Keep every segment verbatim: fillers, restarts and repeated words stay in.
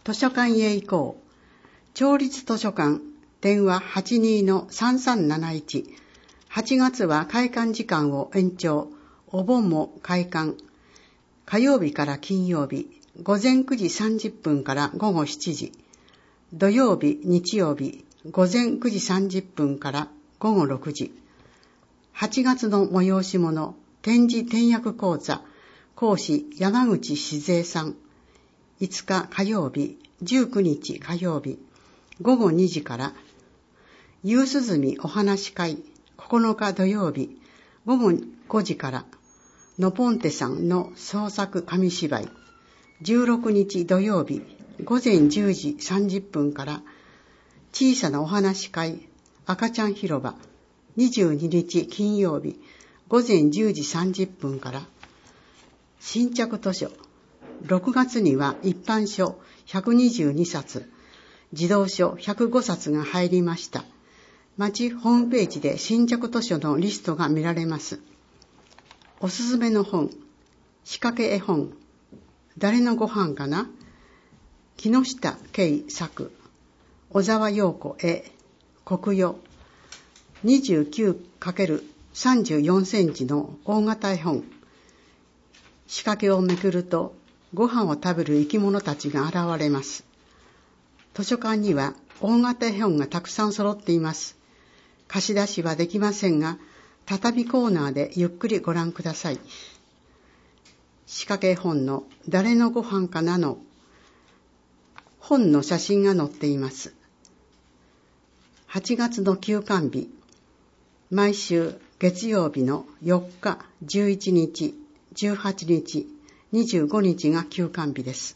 図書館へ行こう。町立図書館、電話 はちにーのさんさんなないち。はちがつは開館時間を延長。お盆も開館。火曜日から金曜日、午前くじさんじゅっぷんから午後しちじ。土曜日、日曜日、午前くじさんじゅっぷんから午後ろくじ。はちがつの催し物、展示点訳講座、講師山口静江さん。いつか火曜日、じゅうくにち火曜日、午後にじから、夕涼みお話会、ここのか土曜日、午後ごじから、のぽんてさんの創作紙芝居、じゅうろくにち土曜日、午前じゅうじさんじゅっぷんから、小さなお話会、赤ちゃん広場、にじゅうににち金曜日、午前じゅうじさんじゅっぷんから、新着図書、ろくがつには一般書ひゃくにじゅうにさつ、児童書ひゃくごさつが入りました。町ホームページで新着図書のリストが見られます。おすすめの本、仕掛け絵本、誰のご飯かな、木下圭作、小沢陽子絵、国語、にじゅうきゅうかけるさんじゅうよんセンチの大型絵本。仕掛けをめくると、ご飯を食べる生き物たちが現れます。図書館には大型絵本がたくさん揃っています。貸し出しはできませんが、畳コーナーでゆっくりご覧ください。仕掛け絵本の誰のご飯かなの本の写真が載っています。はちがつの休館日、毎週月曜日のよっか、じゅういちにち、じゅうはちにち、にじゅうごにちが休館日です。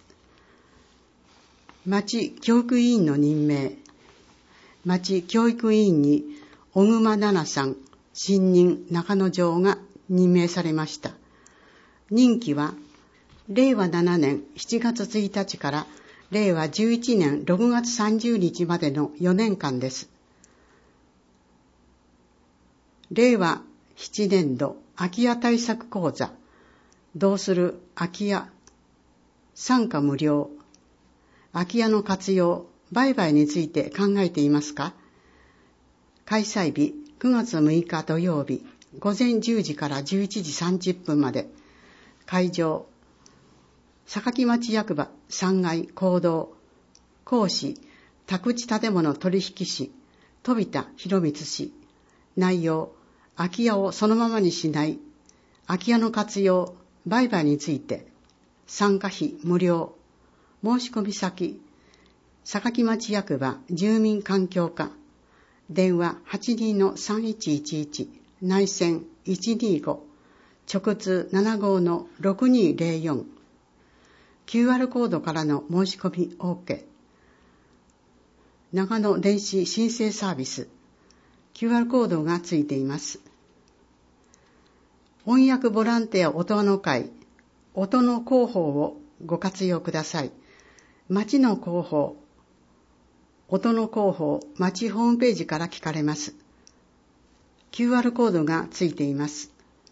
町教育委員の任命。町教育委員に小熊奈々さん、新任中野城が任命されました。任期はれいわななねんしちがつついたちかられいわじゅういちねんろくがつさんじゅうにちまでのよねんかんです。れいわななねんど空き家対策講座、どうする空き家、参加無料、空き家の活用、売買について考えていますか？開催日くがつむいか土曜日、午前じゅうじからじゅういちじさんじゅっぷんまで。会場、坂町役場さんがい講堂。講師、宅地建物取引士、飛田博光氏。内容、空き家をそのままにしない、空き家の活用、売買について。参加費無料。申し込み先、坂町役場住民環境課。電話 はちにーのさんいちいちいち、内線いちにーご、直通 ななごーのろくにーぜろよん。キューアール コードからの申し込み OK。長野電子申請サービス。キューアール コードがついています。翻訳ボランティア音の会、音の広報をご活用ください。町の広報、音の広報、町ホームページから聞かれます。キューアール コードがついています。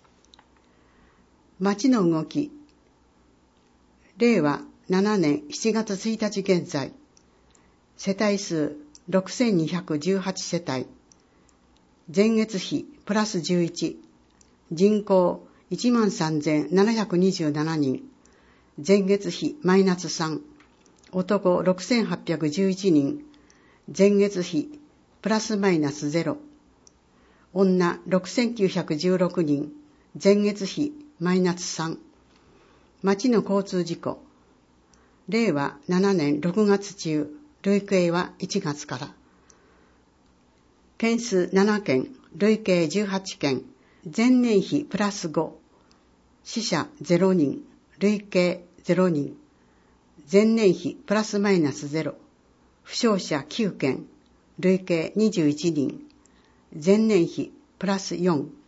町の動き、れいわななねんしちがつついたち現在、世帯数ろくせんにひゃくじゅうはちせたい、前月比プラスじゅういち、人口 いちまんさんぜんななひゃくにじゅうななにん、前月比マイナスさん、男ろくせんはっぴゃくじゅういちにん、前月比プラスマイナスゼロ、女ろくせんきゅうひゃくじゅうろくにん、前月比マイナスさん。町の交通事故、れいわななねんろくがつ中、累計はいちがつから。件数ななけん、累計じゅうはちけん、前年比プラスご、死者ゼロにん、累計ゼロにん、前年比プラスマイナスゼロ、負傷者きゅうけん、累計にじゅういちにん、前年比プラスよん。